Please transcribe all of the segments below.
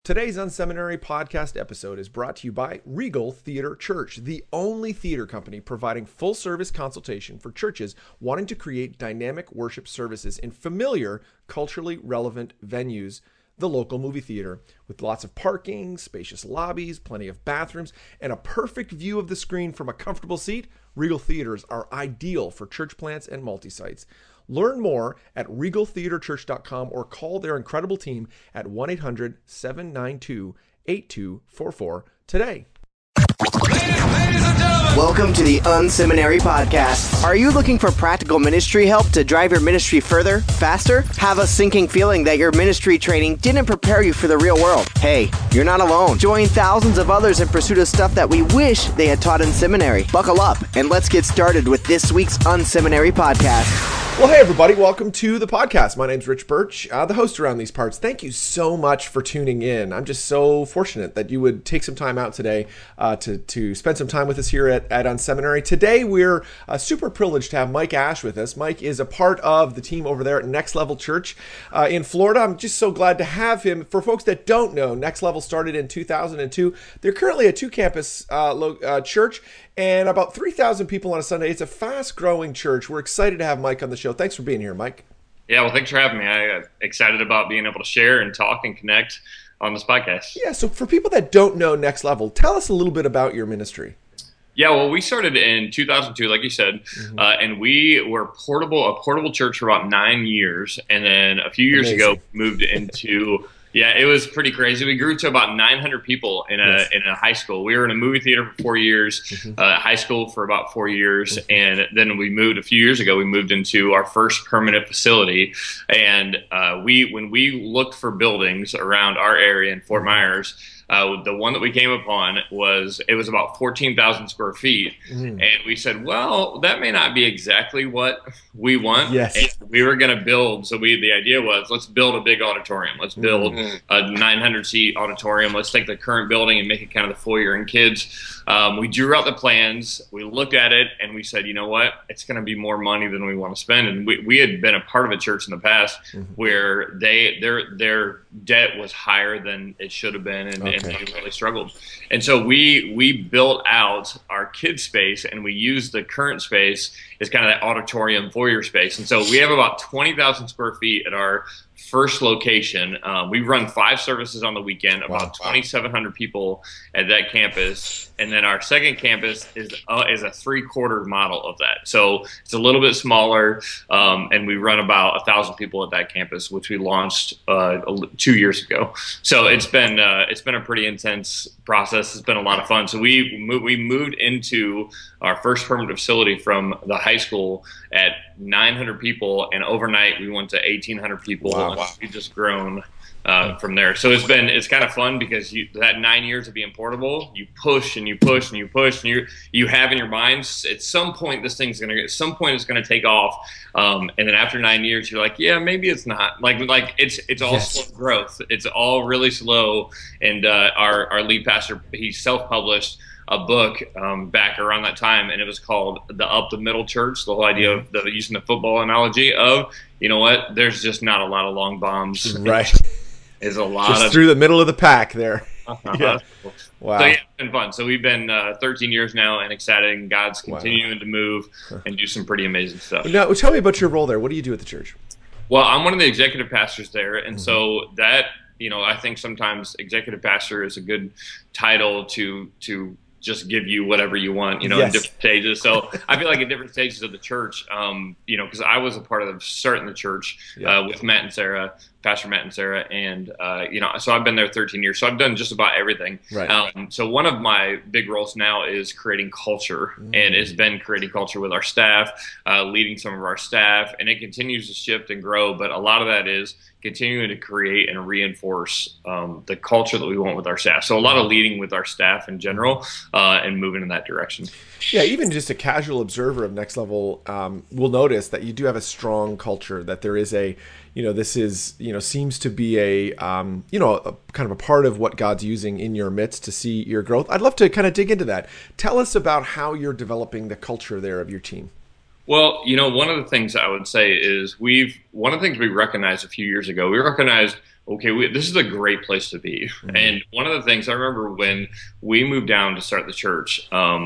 Today's Unseminary podcast episode is brought to you by Regal Theater Church, the only theater company providing full-service consultation for churches wanting to create dynamic worship services in familiar, culturally relevant venues. The local movie theater, with lots of parking, spacious lobbies, plenty of bathrooms, and a perfect view of the screen from a comfortable seat. Regal Theaters are ideal for church plants and multi-sites. Learn more at regaltheaterchurch.com or call their incredible team at 1-800-792-8244 today. Welcome to the Unseminary Podcast. Are you looking for practical ministry help to drive your ministry further, faster? Have a sinking feeling that your ministry training didn't prepare you for the real world? Hey, you're not alone. Join thousands of others in pursuit of stuff that we wish they had taught in seminary. Buckle up and let's get started with this week's Unseminary Podcast. Well, hey, everybody. Welcome to the podcast. My name's Rich Birch, the host around these parts. Thank you so much for tuning in. I'm just so fortunate that you would take some time out today to spend some time with us here at Unseminary. Today, we're super privileged to have Mike Ash with us. Mike is a part of the team over there at Next Level Church in Florida. I'm just so glad to have him. For folks that don't know, Next Level started in 2002. They're currently a two-campus church, and about 3,000 people on a Sunday. It's a fast-growing church. We're excited to have Mike on the show. Thanks for being here, Mike. Yeah, well, thanks for having me. I'm excited about being able to share and talk and connect on this podcast. Yeah, so for people that don't know Next Level, tell us a little bit about your ministry. Yeah, well, we started in 2002, like you said, and we were a portable church for about 9 years, and then a few years ago moved into. Yeah, it was pretty crazy. We grew to about 900 people in a high school. We were in a movie theater for 4 years, high school for about 4 years, and then we moved a few years ago. We moved into our first permanent facility, and when we looked for buildings around our area in Fort Myers, the one that we came upon was about 14,000 square feet, and we said, well, that may not be exactly what we want. Yes. And we were going to build. So the idea was, let's build a big auditorium. Let's build a 900-seat auditorium. Let's take the current building and make it kind of the foyer and kids. We drew out the plans. We looked at it, and we said, you know what? It's going to be more money than we want to spend. And we had been a part of a church in the past where their debt was higher than it should have been, and they really struggled. And so we built out our kids space, and we used the current space as kind of that auditorium foyer space. And so we have about 20,000 square feet at our first location. We run 5 services on the weekend, about 2,700 people at that campus. And then our second campus is a 3/4 model of that. So it's a little bit smaller, and we run about 1,000 people at that campus, which we launched 2 years ago. So it's been a pretty intense process. It's been a lot of fun. So we moved into our first permanent facility from the high school at 900 people, and overnight we went to 1,800 people. Wow. And we've just grown from there. So it's kind of fun because that 9 years of being portable, you push and you push and you push, and you have in your minds at some point it's going to take off, and then after 9 years you're like, yeah, maybe it's not. Like it's all slow growth. It's all really slow. And our lead pastor, he self-published a book back around that time, and it was called The Up the Middle Church. The whole idea of using the football analogy of, you know what, there's just not a lot of long bombs. Right. Is a lot just of through the middle of the pack there. Yeah. Wow. So yeah, it's been fun. So we've been 13 years now, and excited, and God's continuing to move and do some pretty amazing stuff. Now, tell me about your role there. What do you do at the church? Well, I'm one of the executive pastors there, and so that, I think sometimes executive pastor is a good title to just give you whatever you want, in different stages. So I feel like at different stages of the church, because I was a part of starting the church with Matt and Sarah, Pastor Matt and Sarah, and so I've been there 13 years. So I've done just about everything. Right. So one of my big roles now is creating culture, and it's been creating culture with our staff, leading some of our staff, and it continues to shift and grow. But a lot of that is continuing to create and reinforce the culture that we want with our staff. So a lot of leading with our staff in general, and moving in that direction. Yeah, even just a casual observer of Next Level will notice that you do have a strong culture, that there is this is, seems to be a kind of a part of what God's using in your midst to see your growth. I'd love to kind of dig into that. Tell us about how you're developing the culture there of your team. Well, one of the things I would say is one of the things we recognized a few years ago, we recognized okay, this is a great place to be. Mm-hmm. And one of the things I remember when we moved down to start the church,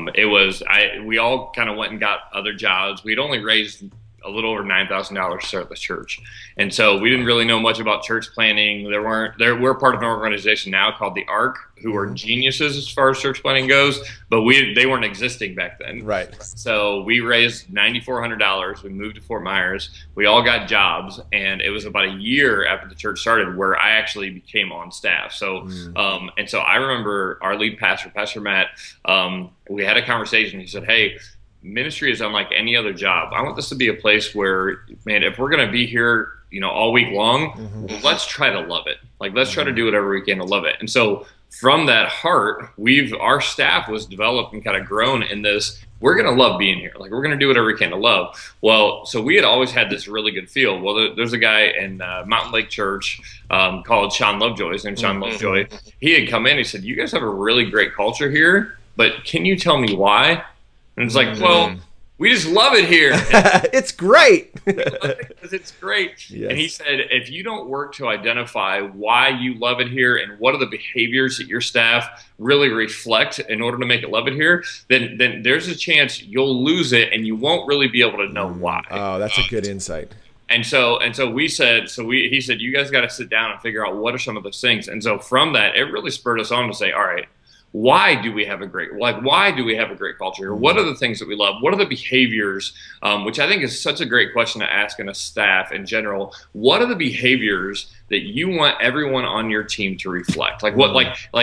we all kind of went and got other jobs. We'd only raised a little over $9,000 to start the church. And so we didn't really know much about church planning. We're part of an organization now called the ARC, who are geniuses as far as church planning goes, but they weren't existing back then. Right. So we raised $9,400. We moved to Fort Myers. We all got jobs, and it was about a year after the church started where I actually became on staff. So, and so I remember our lead pastor, Pastor Matt, we had a conversation. He said, hey, ministry is unlike any other job. I want this to be a place where, man, if we're going to be here, all week long, let's try to love it. Like, let's try to do whatever we can to love it. And so from that heart, our staff was developed and kind of grown in this, we're going to love being here. Like, we're going to do whatever we can to love. Well, so we had always had this really good feel. Well, there's a guy in Mountain Lake Church called Sean Lovejoy. His name's Sean Lovejoy. He had come in. He said, you guys have a really great culture here, but can you tell me why? And it's like, well, we just love it here. It's great. Because it's great. Yes. And he said, if you don't work to identify why you love it here and what are the behaviors that your staff really reflect in order to make it love it here, then there's a chance you'll lose it and you won't really be able to know why. Oh, that's a good insight. And so he said, you guys got to sit down and figure out what are some of those things. And so from that, it really spurred us on to say, all right, why do we have a great culture here? What are the things that we love? What are the behaviors? Which I think is such a great question to ask in a staff in general. What are the behaviors that you want everyone on your team to reflect? Like what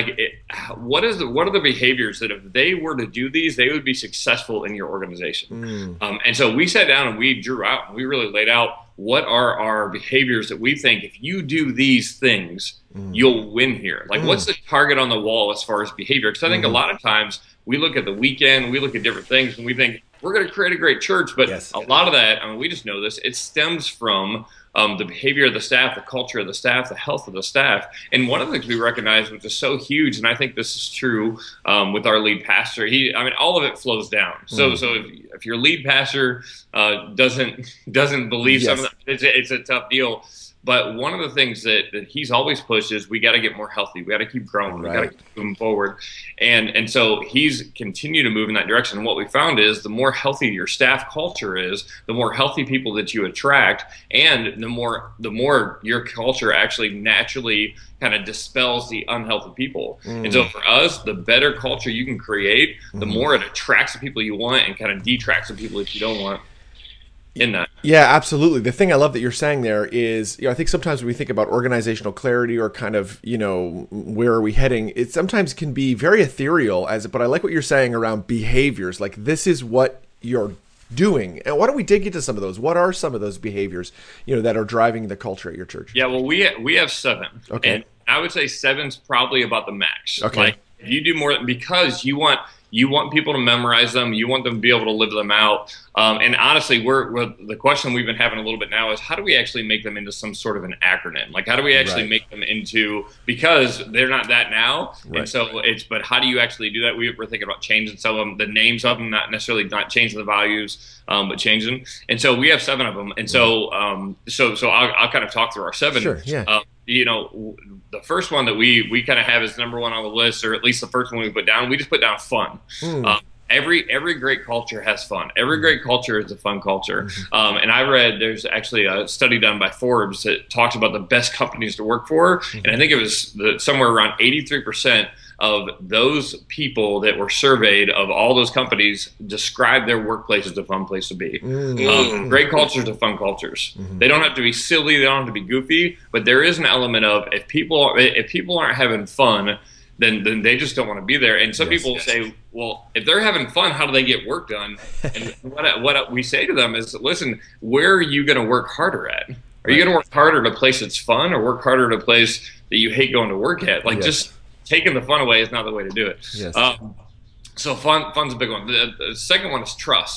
are the behaviors that if they were to do these, they would be successful in your organization? And so we sat down and we drew out and we really laid out what are our behaviors that we think if you do these things, you'll win here. Like what's the target on the wall as far as behavior? Because I think a lot of times we look at the weekend, we look at different things and we think we're going to create a great church. But a lot of that, we just know this, it stems from the behavior of the staff, the culture of the staff, the health of the staff. And one of the things we recognize, which is so huge, and I think this is true with our lead pastor, all of it flows down. So if your lead pastor doesn't believe something, it's a tough deal. But one of the things that he's always pushed is we got to get more healthy. We got to keep growing. We got to keep moving forward. And so he's continued to move in that direction. And what we found is the more healthy your staff culture is, the more healthy people that you attract, and the more your culture actually naturally kind of dispels the unhealthy people. And so for us, the better culture you can create, the more it attracts the people you want and kind of detracts the people that you don't want. In that. Yeah, absolutely. The thing I love that you're saying there is, I think sometimes when we think about organizational clarity or kind of, where are we heading, it sometimes can be very ethereal but I like what you're saying around behaviors. Like, this is what you're doing. And why don't we dig into some of those? What are some of those behaviors, that are driving the culture at your church? Yeah, well, we have 7. Okay. And I would say 7's probably about the max. Okay. Like, if you do more, because you want people to memorize them. You want them to be able to live them out. And honestly, the question we've been having a little bit now is how do we actually make them into some sort of an acronym? Like, how do we actually make them into, because they're not that now. Right. And so but how do you actually do that? We're thinking about changing some of them, the names of them, not changing the values, but changing. And so we have 7 of them. And so I'll kind of talk through our 7. Sure, yeah. The first one that we kind of have as number 1 on the list, or at least the first one we put down, we just put down fun. Every great culture has fun. Every great culture is a fun culture. And I read there's actually a study done by Forbes that talks about the best companies to work for. And I think it was somewhere around 83% of those people that were surveyed of all those companies described their workplace as a fun place to be. Great cultures are fun cultures. They don't have to be silly. They don't have to be goofy. But there is an element of if people aren't having fun, then they just don't want to be there. And some people say, well, if they're having fun, how do they get work done? And what we say to them is, listen, where are you going to work harder at? Are you going to work harder at a place that's fun, or work harder at a place that you hate going to work at? Like, just taking the fun away is not the way to do it. Yes. So fun's a big one. The second one is trust.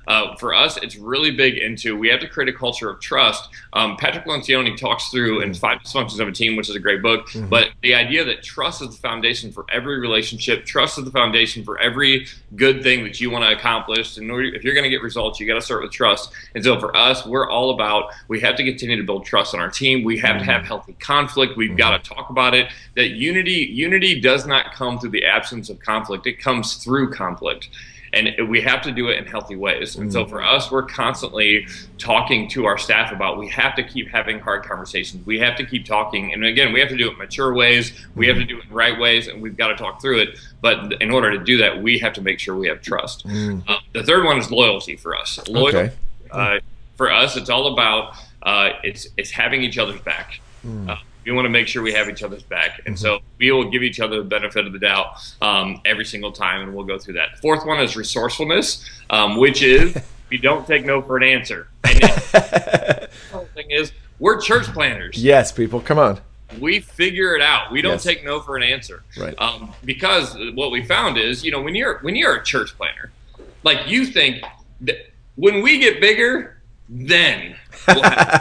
For us, it's really big into, we have to create a culture of trust. Patrick Lencioni talks through in 5 Dysfunctions of a Team, which is a great book, but the idea that trust is the foundation for every relationship, trust is the foundation for every good thing that you want to accomplish. In order, if you're going to get results, you got to start with trust. And so for us, we're all about, we have to continue to build trust on our team. We have to have healthy conflict. We've got to talk about it. That unity does not come through the absence of conflict. It comes through conflict. And we have to do it in healthy ways. And so for us, we're constantly talking to our staff about, we have to keep having hard conversations. We have to keep talking. And again, we have to do it in mature ways. We have to do it in right ways, and we've got to talk through it. But in order to do that, we have to make sure we have trust. The third one is loyalty for us. Loyalty, for us, it's all about it's having each other's back. We want to make sure we have each other's back. And so we will give each other the benefit of the doubt every single time, and we'll go through that. Fourth one is resourcefulness, which is we don't take no for an answer. And the whole thing is, we're church planners. Yes, people, come on. We figure it out. We don't take no for an answer. Right. Because what we found is, when you're a church planner, like, you think that when we get bigger, then we'll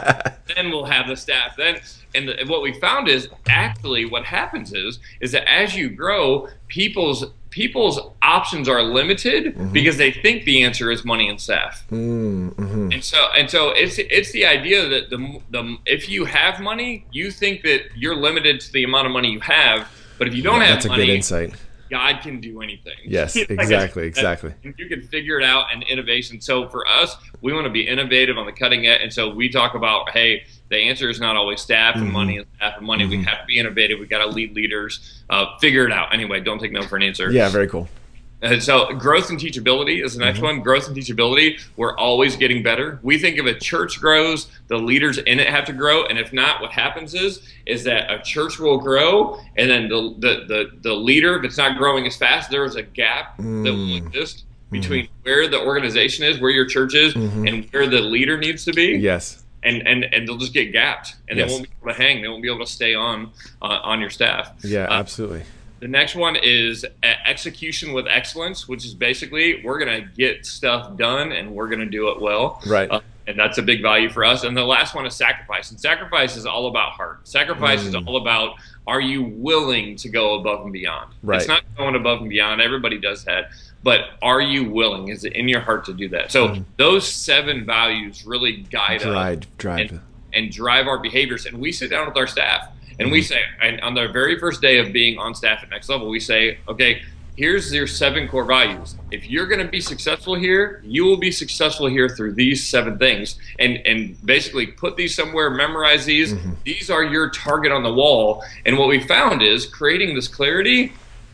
have the staff. And what we found is, actually what happens is that as you grow, people's options are limited because they think the answer is money and staff. And so it's the idea that if you have money, you think that you're limited to the amount of money you have. But if you don't have money, that's a good insight. God can do anything. Yes, exactly. You can figure it out, and innovation. So for us, we want to be innovative on the cutting edge. And so we talk about, hey, the answer is not always staff and money and staff and money. We have to be innovative. We got to lead leaders. Figure it out. Anyway, don't take no for an answer. Yeah, very cool. And so growth and teachability is the next one. Growth and teachability, we're always getting better. We think if a church grows, the leaders in it have to grow. And if not, what happens is that a church will grow, and then the leader, if it's not growing as fast, there is a gap that will exist between where the organization is, where your church is, and where the leader needs to be. Yes. And they'll just get gapped, and they won't be able to hang. They won't be able to stay on your staff. Yeah, absolutely. The next one is execution with excellence, which is basically, we're going to get stuff done and we're going to do it well. Right. And that's a big value for us. And the last one is sacrifice. And sacrifice is all about heart. Sacrifice is all about, are you willing to go above and beyond? Right. It's not going above and beyond. Everybody does that. But are you willing? Is it in your heart to do that? So those 7 values really guide us and drive our behaviors. And we sit down with our staff. And we say, and on the very first day of being on staff at Next Level, we say, okay, here's your 7 core values. If you're going to be successful here, you will be successful here through these 7 things. And basically put these somewhere, memorize these. These are your target on the wall. And what we found is, creating this clarity,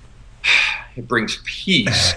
it brings peace.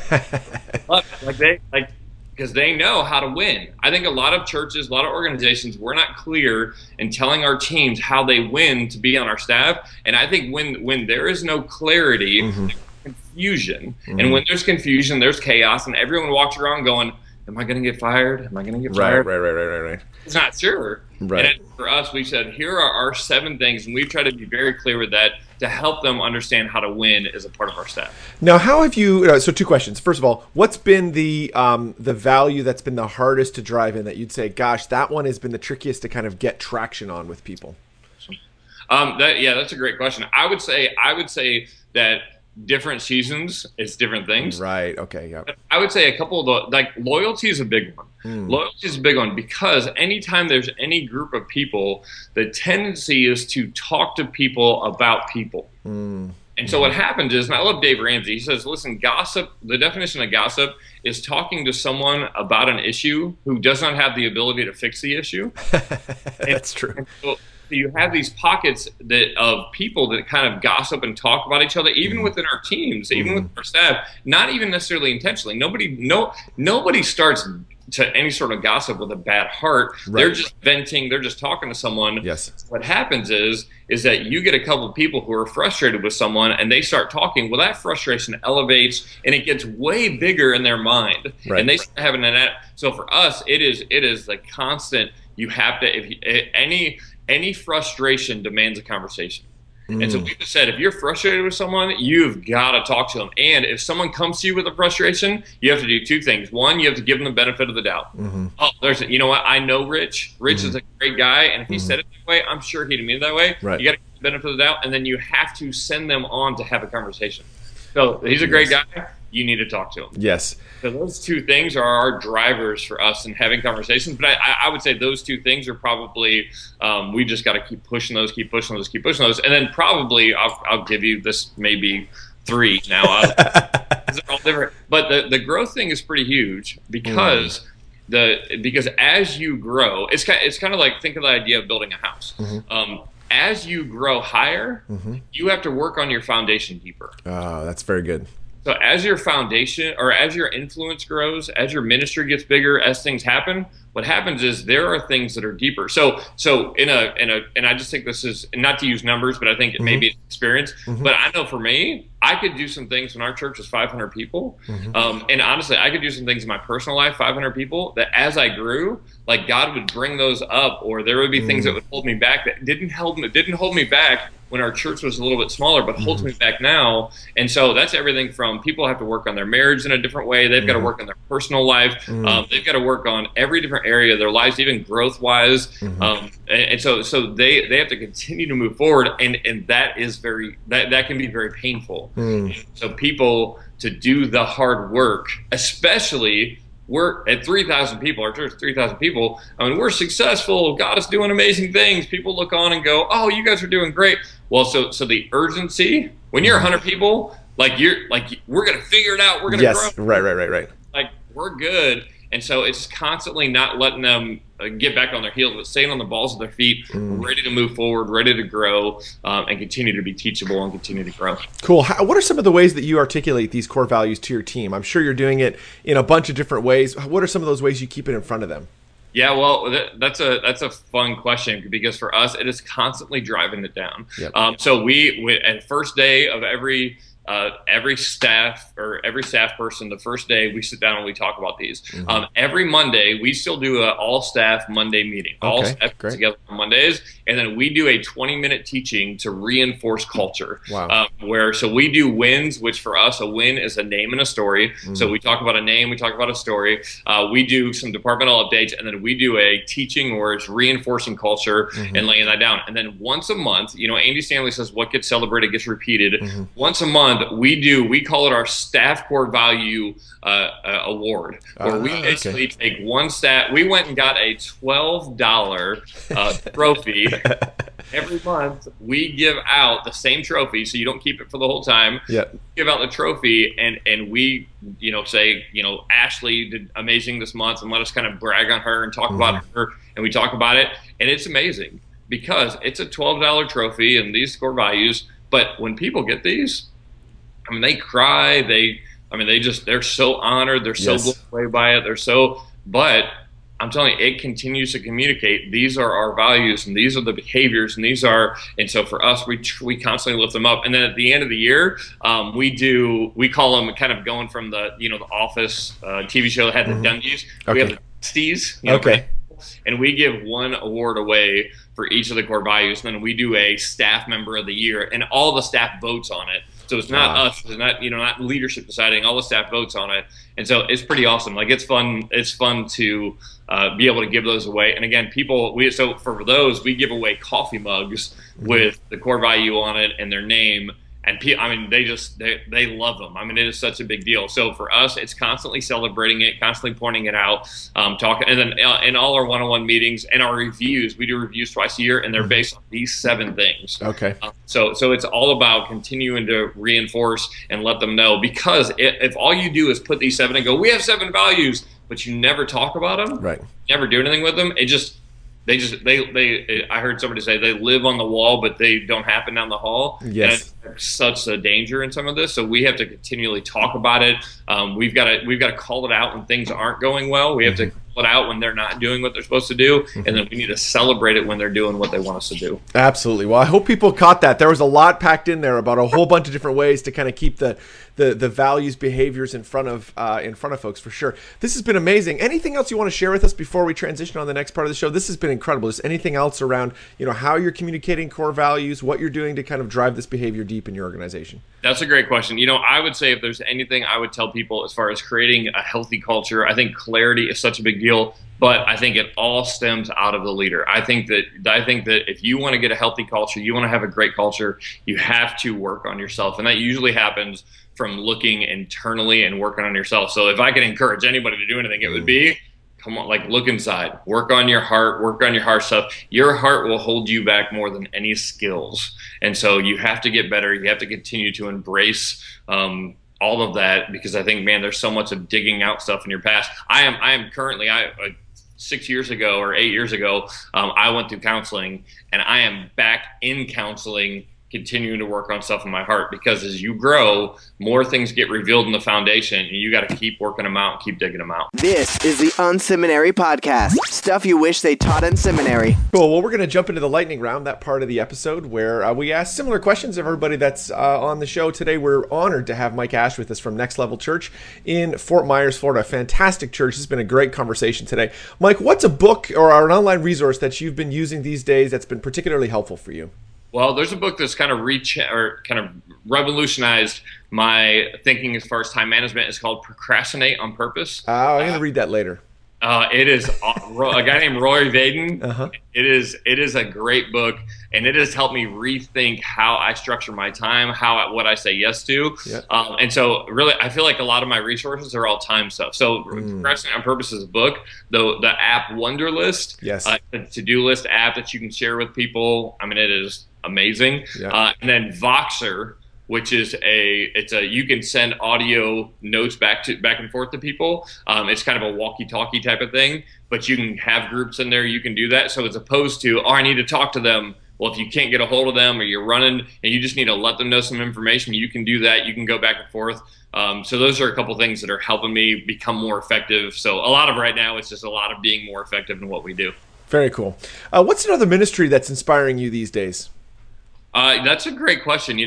Because they know how to win. I think a lot of churches, a lot of organizations, we're not clear in telling our teams how they win to be on our staff. And I think when there is no clarity, there's confusion. And when there's confusion, there's chaos, and everyone walks around going, am I going to get fired? Am I going to get fired? Right. It's not sure. Right. And for us, we said, here are our 7 things, and we've tried to be very clear with that to help them understand how to win as a part of our staff. Now, how have you? So, 2 questions. First of all, what's been the value that's been the hardest to drive in, that you'd say, gosh, that one has been the trickiest to kind of get traction on with people? That's a great question. I would say that different seasons is different things. Right. Okay. Yeah. I would say a couple of loyalty is a big one. Loyalty is a big one, because anytime there's any group of people, the tendency is to talk to people about people. And so what happens is, and I love Dave Ramsey, he says, listen, gossip, the definition of gossip is talking to someone about an issue who does not have the ability to fix the issue. That's true. So you have these pockets of people that kind of gossip and talk about each other, even within our teams, even with our staff, not even necessarily intentionally. Nobody starts to any sort of gossip with a bad heart. Right. They're just venting. They're just talking to someone. Yes. What happens is that you get a couple of people who are frustrated with someone, and they start talking. Well, that frustration elevates, and it gets way bigger in their mind. Right. And they start having so for us, it is the constant. You have to, any frustration demands a conversation. And so we just said, if you're frustrated with someone, you've got to talk to them. And if someone comes to you with a frustration, you have to do two things. One, you have to give them the benefit of the doubt. Oh, you know what? I know Rich. Rich is a great guy. And if he said it that way, I'm sure he didn't mean it that way. Right. You got to give the benefit of the doubt. And then you have to send them on to have a conversation. So he's a great guy. You need to talk to him. Yes. So those two things are our drivers for us in having conversations. But I would say those two things are probably, we just got to keep pushing those. And then probably I'll give you this maybe 3 now. They're all different. But the growth thing is pretty huge because because as you grow, it's kind of like, think of the idea of building a house. As you grow higher, you have to work on your foundation deeper. Oh, that's very good. So as your foundation or as your influence grows, as your ministry gets bigger, as things happen, what happens is there are things that are deeper. So and I just think this is, not to use numbers, but I think it may be experience. But I know for me, I could do some things when our church was 500 people. And honestly, I could do some things in my personal life, 500 people, that as I grew, like God would bring those up, or there would be things that would hold me back that didn't hold me back when our church was a little bit smaller, but holds me back now. And so that's everything from people have to work on their marriage in a different way. They've got to work on their personal life. They've got to work on every different area of their lives, even growth wise. And so they have to continue to move forward. And that is that can be very painful. So people to do the hard work, especially we're at 3,000 people, our church is 3,000 people. I mean, we're successful. God is doing amazing things. People look on and go, oh, you guys are doing great. Well, so the urgency, when you're 100 people, we're going to figure it out. We're going to grow. Right. Like, we're good. And so it's constantly not letting them get back on their heels, but staying on the balls of their feet, ready to move forward, ready to grow, and continue to be teachable and continue to grow. Cool. What are some of the ways that you articulate these core values to your team? I'm sure you're doing it in a bunch of different ways. What are some of those ways you keep it in front of them? Yeah, well, that's a fun question, because for us, it is constantly driving it down. Yep. So we at first day of every staff person, the first day we sit down and we talk about these. Every Monday we still do an all staff Monday meeting. All staff together on Mondays, and then we do a 20-minute teaching to reinforce culture. Wow. So we do wins, which for us a win is a name and a story. So we talk about a name, we talk about a story. We do some departmental updates, and then we do a teaching where it's reinforcing culture and laying that down. And then once a month, Andy Stanley says what gets celebrated gets repeated. Once a month we call it our staff core value award, where we basically take one staff. We went and got a $12 trophy. Every month we give out the same trophy, so you don't keep it for the whole time. Give out the trophy, and we say Ashley did amazing this month, and let us kind of brag on her and talk about her, and we talk about it, and it's amazing because it's a $12 trophy and these core values. But when people get these, I mean, they cry. They're so honored. They're so blown away by it. But I'm telling you, it continues to communicate. These are our values, and these are the behaviors, and so for us, we constantly lift them up. And then at the end of the year, we call them kind of going from the Office TV show that had the Dundies. We have the Stees. And we give one award away for each of the core values. And then we do a staff member of the year, and all the staff votes on it. So it's not us, it's not leadership deciding. All the staff votes on it, and so it's pretty awesome. Like, it's fun. It's fun to be able to give those away. And again, for those, we give away coffee mugs with the core value on it and their name. And they love them. I mean, it is such a big deal. So for us, it's constantly celebrating it, constantly pointing it out, talking, and then in all our one-on-one meetings and our reviews, we do reviews twice a year, and they're based on these 7 things. So it's all about continuing to reinforce and let them know, because if all you do is put these 7 and go, we have 7 values, but you never talk about them, never do anything with them, I heard somebody say they live on the wall, but they don't happen down the hall. Yes. And it's such a danger in some of this. So we have to continually talk about it. We've got to call it out when things aren't going well. We have to it out when they're not doing what they're supposed to do, and then we need to celebrate it when they're doing what they want us to do. Absolutely. Well, I hope people caught that. There was a lot packed in there about a whole bunch of different ways to kind of keep the values, behaviors in front of folks, for sure. This has been amazing. Anything else you want to share with us before we transition on the next part of the show? This has been incredible. Just anything else around, how you're communicating core values, what you're doing to kind of drive this behavior deep in your organization? That's a great question. I would say if there's anything I would tell people as far as creating a healthy culture, I think clarity is such a big deal. But I think it all stems out of the leader. I think that if you want to get a healthy culture, you want to have a great culture, you have to work on yourself. And that usually happens from looking internally and working on yourself. So if I could encourage anybody to do anything, it would be, come on, look inside, work on your heart, work on your heart stuff. Your heart will hold you back more than any skills. And so you have to get better. You have to continue to embrace all of that, because I think, man, there's so much of digging out stuff in your past. I am currently 6 years ago or 8 years ago, I went through counseling, and I am back in counseling, continuing to work on stuff in my heart, because as you grow, more things get revealed in the foundation, and you got to keep working them out and keep digging them out. This is the Unseminary Podcast. Stuff you wish they taught in seminary. Cool. Well, we're going to jump into the lightning round, that part of the episode where we ask similar questions of everybody that's on the show today. We're honored to have Mike Ash with us from Next Level Church in Fort Myers, Florida. Fantastic church. It's been a great conversation today. Mike, what's a book or an online resource that you've been using these days that's been particularly helpful for you? Well, there's a book that's kind of revolutionized my thinking as far as time management. It's called Procrastinate on Purpose. I'm going to read that later. It is a guy named Roy Vaden. Uh-huh. It is a great book, and it has helped me rethink how I structure my time, what I say yes to. Yep. And so really, I feel like a lot of my resources are all time stuff. So Procrastinate on Purpose is a book. The app Wunderlist, yes, a to-do list app that you can share with people. I mean, it is amazing. Yeah. And then Voxer, which is you can send audio notes back and forth to people. It's kind of a walkie-talkie type of thing, but you can have groups in there. You can do that. So as opposed to, I need to talk to them. Well, if you can't get a hold of them, or you're running and you just need to let them know some information, you can do that. You can go back and forth. So those are a couple things that are helping me become more effective. So a lot of right now, it's just a lot of being more effective in what we do. Very cool. What's another ministry that's inspiring you these days? That's a great question.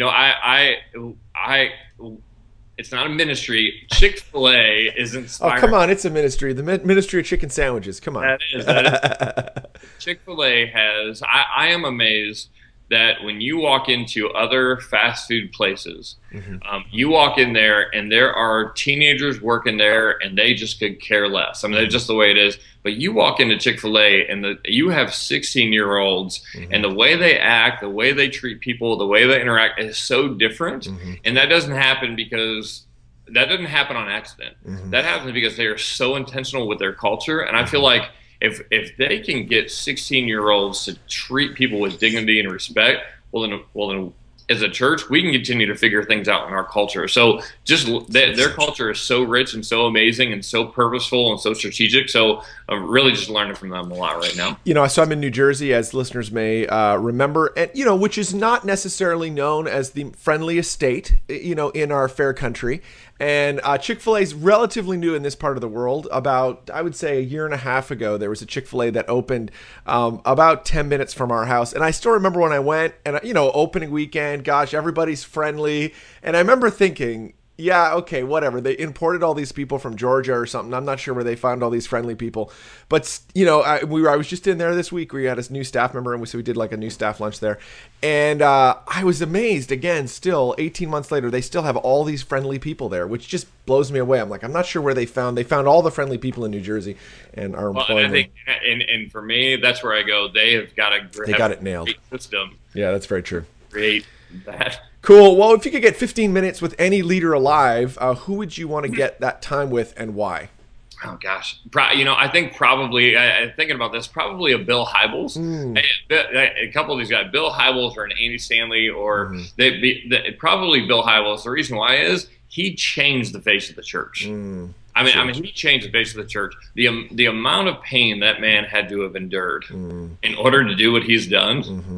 It's not a ministry. Chick-fil-A is inspiring. Oh, come on. It's a ministry. The ministry of chicken sandwiches. Come on. That is. Chick-fil-A has, I am amazed that when you walk into other fast food places, you walk in there and there are teenagers working there and they just could care less. I mean, that's just the way it is. But you walk into Chick-fil-A and you have 16-year-olds and the way they act, the way they treat people, the way they interact is so different. And that doesn't happen on accident. That happens because they are so intentional with their culture. And I feel like if they can get 16-year-olds to treat people with dignity and respect, well then as a church, we can continue to figure things out in our culture. So just their culture is so rich and so amazing and so purposeful and so strategic. So I'm really just learning from them a lot right now. So I'm in New Jersey, as listeners may remember, and which is not necessarily known as the friendliest state, in our fair country. And Chick-fil-A is relatively new in this part of the world. About, I would say, a year and a half ago, there was a Chick-fil-A that opened about 10 minutes from our house. And I still remember when I went, and opening weekend, gosh, everybody's friendly. And I remember thinking, yeah, okay, whatever. They imported all these people from Georgia or something. I'm not sure where they found all these friendly people. But, I was just in there this week. We had a new staff member, and so we did like a new staff lunch there. And I was amazed, again, still 18 months later, they still have all these friendly people there, which just blows me away. I'm like, I'm not sure where they found all the friendly people in New Jersey and are employing them. And for me, that's where I go. They got it nailed. System. Yeah, that's very true. Great. That. Cool. Well, if you could get 15 minutes with any leader alive, who would you want to get that time with and why? Oh, gosh. I think probably, thinking about this, probably a Bill Hybels. A couple of these guys, Bill Hybels or an Andy Stanley, or probably Bill Hybels. The reason why is he changed the face of the church. I mean, he changed the face of the church. The amount of pain that man had to have endured in order to do what he's done.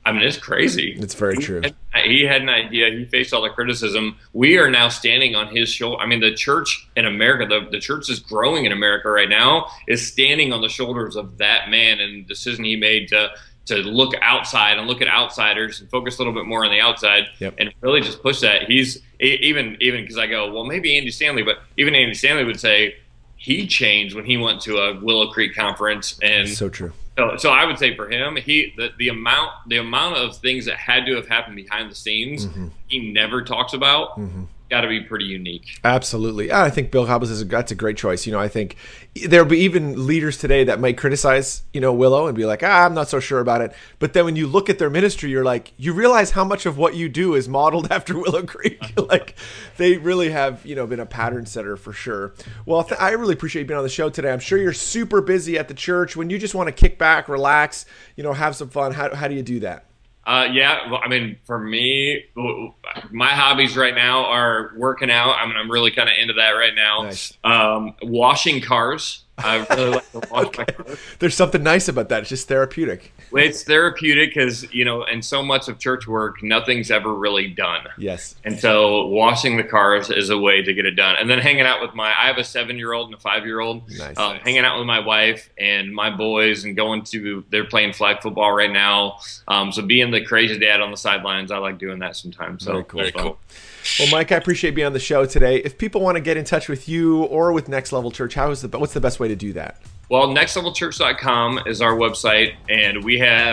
I mean, it's crazy. It's very true. He had an idea. He faced all the criticism. We are now standing on his shoulder. I mean, the church in America, the church is growing in America right now, is standing on the shoulders of that man and the decision he made to look outside and look at outsiders and focus a little bit more on the outside and really just push that. He's even because I go, well, maybe Andy Stanley, but even Andy Stanley would say he changed when he went to a Willow Creek conference. And that's so true. So I would say for him, the amount of things that had to have happened behind the scenes, he never talks about. Got to be pretty unique. Absolutely. I think Bill Hybels that's a great choice. I think there'll be even leaders today that might criticize, Willow and be like, I'm not so sure about it. But then when you look at their ministry, you're like, you realize how much of what you do is modeled after Willow Creek. Like they really have, been a pattern setter for sure. Well, I really appreciate you being on the show today. I'm sure you're super busy at the church. When you just want to kick back, relax, have some fun, how do you do that? Well, I mean, for me, my hobbies right now are working out. I mean, I'm really kind of into that right now. Nice. Washing cars. I really like to wash my cars. There's something nice about that. It's just therapeutic. It's therapeutic because, in so much of church work, nothing's ever really done. Yes. And so washing the cars is a way to get it done. And then hanging out with I have a 7-year-old and a 5-year-old. Nice. Hanging out with my wife and my boys and they're playing flag football right now. So being the crazy dad on the sidelines, I like doing that sometimes. So Very cool. Well, Mike, I appreciate being on the show today. If people want to get in touch with you or with Next Level Church, what's the best way to do that? Well, nextlevelchurch.com is our website, and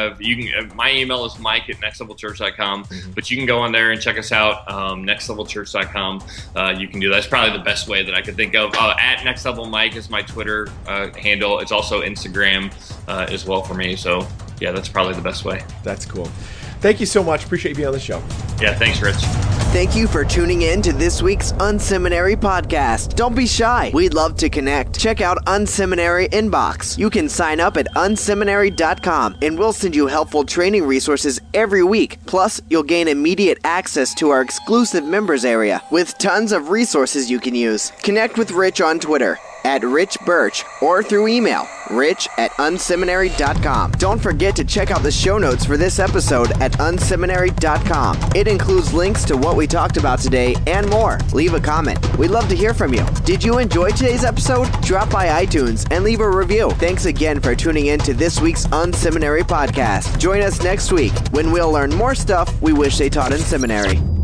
my email is mike@nextlevelchurch.com, but you can go on there and check us out, nextlevelchurch.com. You can do that. That's probably the best way that I could think of. At Next Level Mike is my Twitter handle. It's also Instagram as well for me. So, yeah, that's probably the best way. That's cool. Thank you so much. Appreciate you being on the show. Yeah, thanks, Rich. Thank you for tuning in to this week's Unseminary podcast. Don't be shy. We'd love to connect. Check out Unseminary Inbox. You can sign up at unseminary.com and we'll send you helpful training resources every week. Plus, you'll gain immediate access to our exclusive members area with tons of resources you can use. Connect with Rich on Twitter at Rich Birch or through email, rich@unseminary.com. Don't forget to check out the show notes for this episode at unseminary.com. It includes links to what we talked about today and more. Leave a comment. We'd love to hear from you. Did you enjoy today's episode? Drop by iTunes and leave a review. Thanks again for tuning in to this week's Unseminary podcast. Join us next week when we'll learn more stuff we wish they taught in seminary.